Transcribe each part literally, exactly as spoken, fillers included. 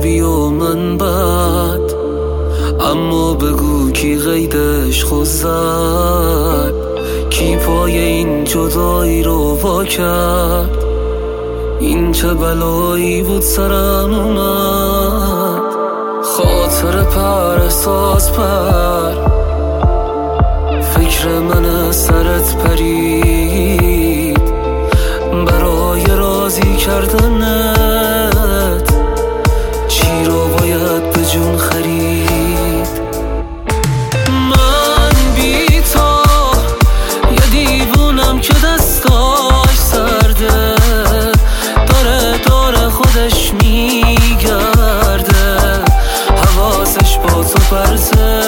خوبی و من بد، اما بگو کی قیدش خود زد، کی پای این جدایی رو وا کرد. این چه بلایی بود سرم اومد، خاطر پر احساس پر، فکر من سرت پرید برای راضی کردنت، چی رو باید به جون خرید. من بی تو یه دیوونم که دستاش سرده، داره داره خودش میگرده، حواسش با تو پرته.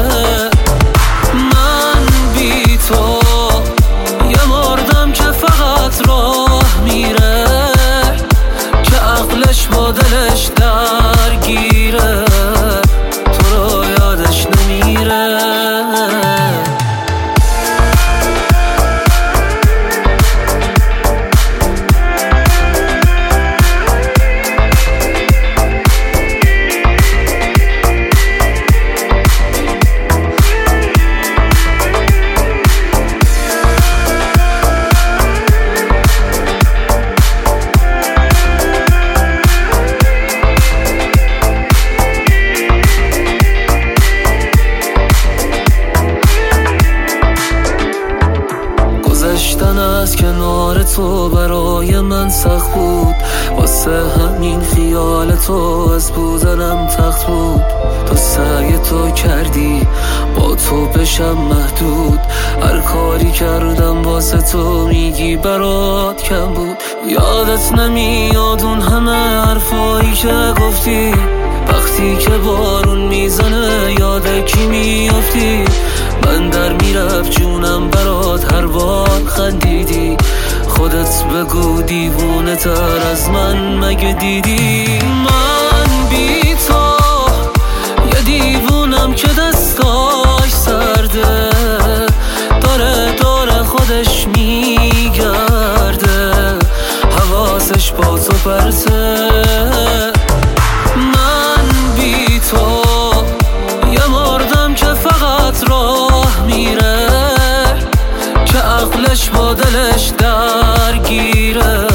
من بی تو یه مردم که فقط راه میره، که عقلش با دلش درگیره، تو رو یادش نمیره. گذشتن از کنار تو برای من سخت بود، واسه همین خیال تو از بودنم تخت بود. تو سعی تو کردی با تو بشم محدود، هر کاری کردم واسه تو میگی برات کم بود. یادت نمیاد اون همه حرفایی که گفتی، وقتی که بارون میزنه یاد کی میافتی. من در میرفت جونم برات هر بار خندیدی، خودت بگو دیوونه تر از من مگه دیدی. من بی تو یه دیوونم که دستاش سرده، داره داره خودش میگرده، حواسش با تو پرته. من بی تو یه مردم که فقط راه میره، که عقلش با دلش درگیره،